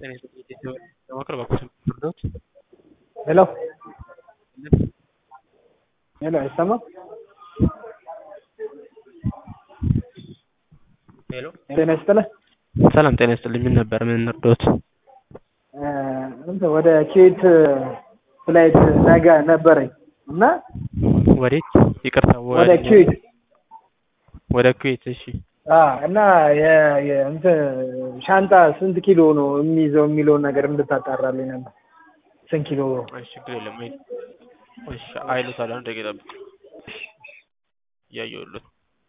ሄሎ ሄሎ አይሰማም? ሄሎ ጤና ይስጥልኝ። ሰላም ጤና ይስጥልኝ። ምን ነበር ምን እንርዳዎት? ወደ ኩዌት ፍላይት ነገ ነበረኝ እና ወዴት? ይቅርታ ወደ ኩዌት ወደ ኩዌት። እሺ እና እንትን ሻንጣ ስንት ኪሎ ነው የሚይዘው የሚለውን ነገር እንድታጣራልኝ ነበር። ስንት ኪሎ? እሺ ችግር የለም። እሺ አይሉታል። አንድ ደቂቃ ጠብቅ። እያየሁልህ።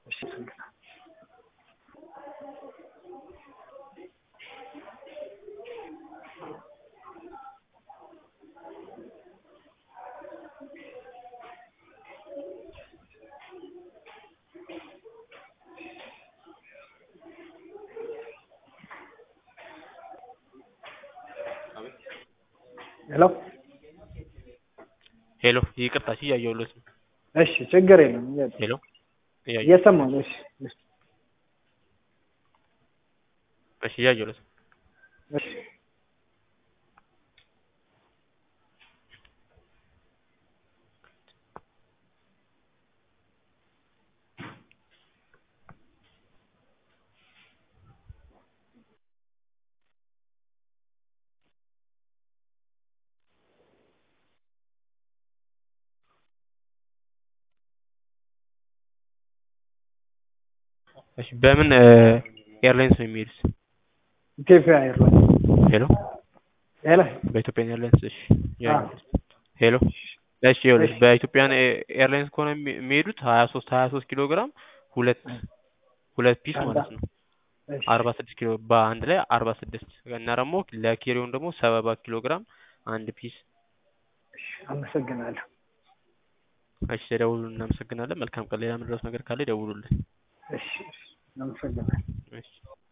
ሄሎ ሄሎ ይቅርታ፣ እያየሁልህ። እሺ ችግር የለም። ሄሎ እየሰማሁ ነው። እሺ እያየሁልህ። እሺ እሺ በምን ኤርላይንስ ነው የሚሄዱት? ኢትዮጵያ ኤርላይንስ። ሄሎ ሄሎ በኢትዮጵያ ኤርላይንስ። እሺ ሄሎ እሺ ይኸውልሽ፣ በኢትዮጵያ ኤርላይንስ ከሆነ የሚሄዱት 23 ኪሎ ግራም ሁለት ፒስ ማለት ነው። 46 ኪሎ በአንድ ላይ 46 እና ደግሞ ለኬሪውን ደግሞ 70 ኪሎ ግራም አንድ ፒስ። አመሰግናለሁ። እሺ ደውሉልን። እናመሰግናለን። መልካም ቀን። ሌላ ምድረስ ነገር ካለ ደውሉልን። እሺ አመሰግናለሁ። እሺ